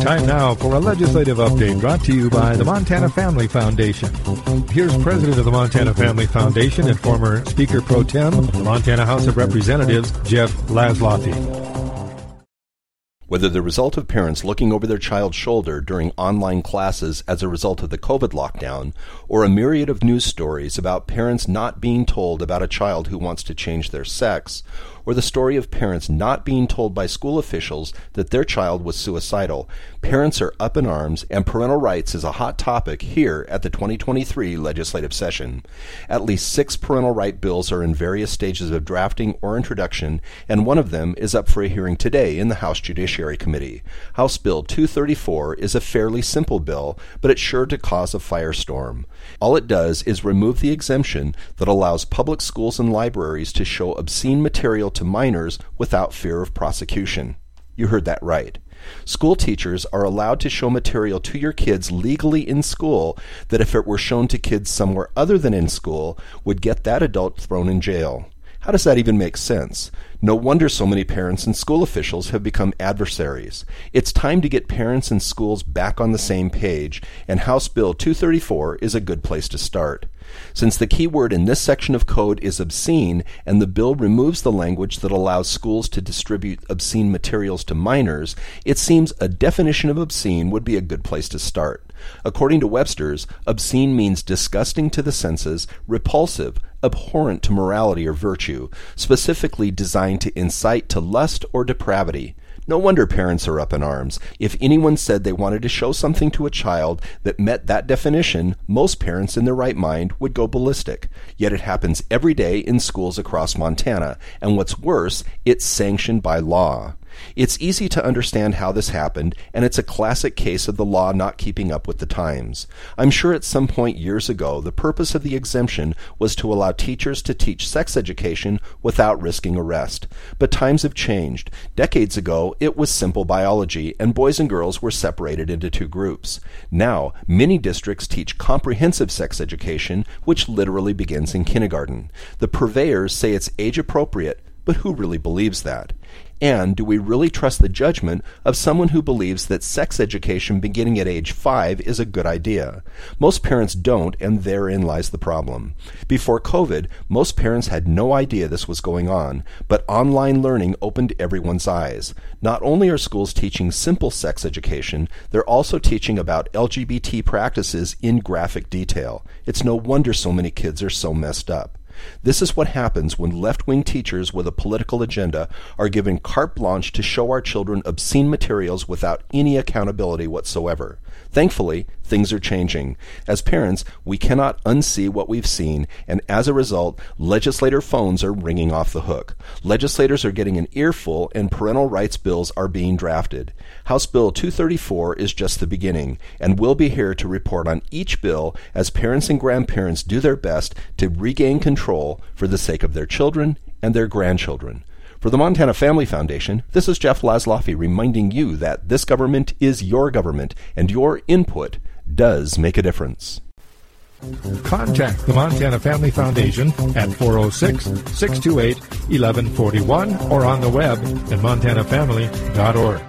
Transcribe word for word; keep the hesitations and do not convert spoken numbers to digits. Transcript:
Time now for a legislative update brought to you by the Montana Family Foundation. Here's President of the Montana Family Foundation and former Speaker Pro Tem, the Montana House of Representatives, Jeff Laszloffy. Whether the result of parents looking over their child's shoulder during online classes as a result of the COVID lockdown, or a myriad of news stories about parents not being told about a child who wants to change their sex, or the story of parents not being told by school officials that their child was suicidal, parents are up in arms, and parental rights is a hot topic here at the twenty twenty-three legislative session. At least six parental right bills are in various stages of drafting or introduction, and one of them is up for a hearing today in the House Judiciary Committee. House Bill two thirty-four is a fairly simple bill, but it's sure to cause a firestorm. All it does is remove the exemption that allows public schools and libraries to show obscene material to minors without fear of prosecution. You heard that right. School teachers are allowed to show material to your kids legally in school that if it were shown to kids somewhere other than in school would get that adult thrown in jail. How does that even make sense? No wonder so many parents and school officials have become adversaries. It's time to get parents and schools back on the same page, and House Bill two thirty-four is a good place to start. Since the key word in this section of code is obscene, and the bill removes the language that allows schools to distribute obscene materials to minors, it seems a definition of obscene would be a good place to start. According to Webster's, obscene means disgusting to the senses, repulsive, abhorrent to morality or virtue, specifically designed to incite to lust or depravity. No wonder parents are up in arms. If anyone said they wanted to show something to a child that met that definition, most parents in their right mind would go ballistic. Yet it happens every day in schools across Montana, and what's worse, it's sanctioned by law. It's easy to understand how this happened, and it's a classic case of the law not keeping up with the times. I'm sure at some point years ago, the purpose of the exemption was to allow teachers to teach sex education without risking arrest. But times have changed. Decades ago, it was simple biology, and boys and girls were separated into two groups. Now, many districts teach comprehensive sex education, which literally begins in kindergarten. The purveyors say it's age-appropriate, but who really believes that? And do we really trust the judgment of someone who believes that sex education beginning at age five is a good idea? Most parents don't, and therein lies the problem. Before COVID, most parents had no idea this was going on, but online learning opened everyone's eyes. Not only are schools teaching simple sex education, they're also teaching about L G B T practices in graphic detail. It's no wonder so many kids are so messed up. This is what happens when left-wing teachers with a political agenda are given carte blanche to show our children obscene materials without any accountability whatsoever. Thankfully, things are changing. As parents, we cannot unsee what we've seen, and as a result, legislator phones are ringing off the hook. Legislators are getting an earful, and parental rights bills are being drafted. House Bill two thirty-four is just the beginning, and we'll be here to report on each bill as parents and grandparents do their best to regain control for the sake of their children and their grandchildren. For the Montana Family Foundation, this is Jeff Laszloffy reminding you that this government is your government, and your input does make a difference. Contact the Montana Family Foundation at four oh six, six two eight, one one four one or on the web at montana family dot org.